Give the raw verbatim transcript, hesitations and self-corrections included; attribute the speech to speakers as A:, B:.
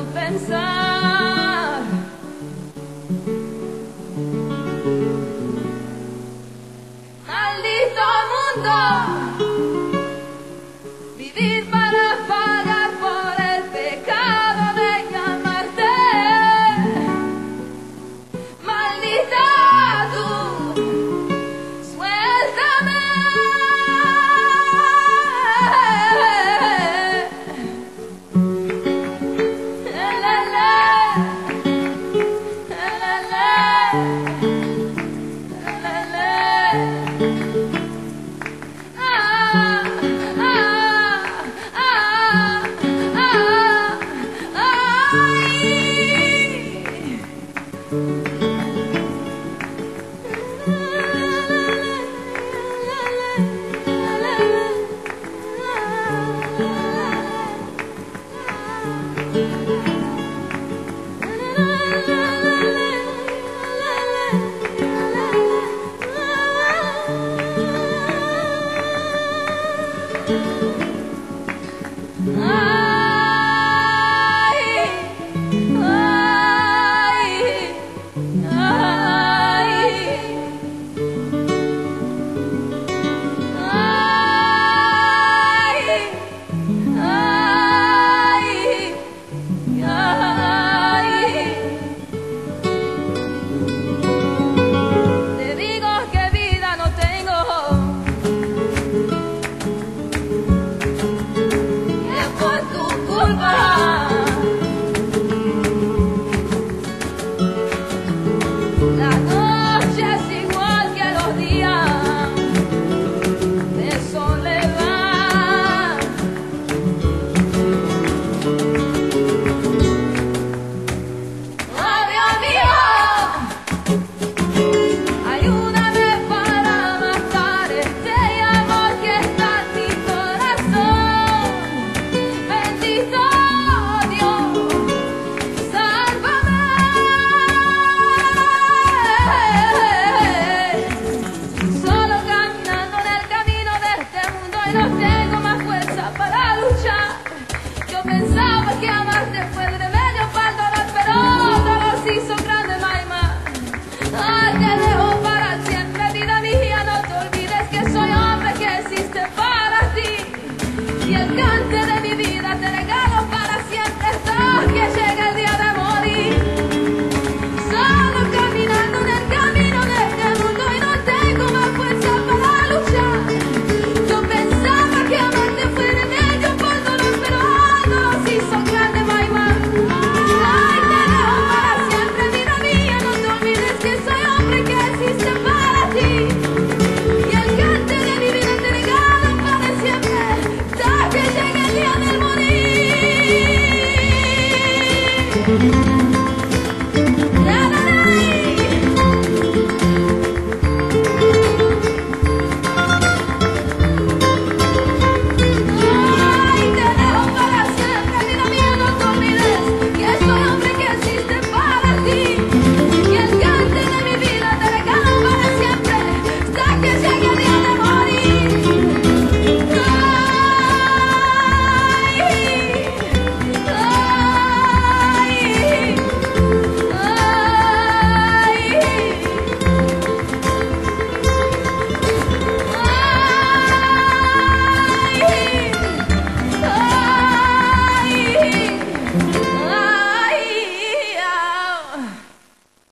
A: no pensar. Maldito mundo, vivir para pagar por el pecado de llamarte. Maldita tú, suéltame. La, la, la, la, la, la, la, la. La noche es igual que los días de soledad. Oh Dios mío, ayúdame para matar este amor que está en mi corazón. Bendito Dios, sálvame. Solo caminando en el camino de este mundo y no tengo más fuerza para luchar. Yo pensaba que amarte fue el remedio para el dolor, pero dolor se hizo grande, Maima. Ay, te dejo para siempre, vida mía, no te olvides que soy hombre que existe para ti. Y el cante de mi vida te regalo para siempre hasta que llegue el día de morir. Solo caminando en el camino de este mundo y no tengo más fuerza para luchar. Yo pensaba que amarte fue remedio por dolor, pero el dolor se hizo grande, Maima. Ay, te dejo para siempre, vida mía, no te olvides que soy hombre que existe para ti. Y el cante de mi vida te regalo para siempre hasta que llegue el día del morir.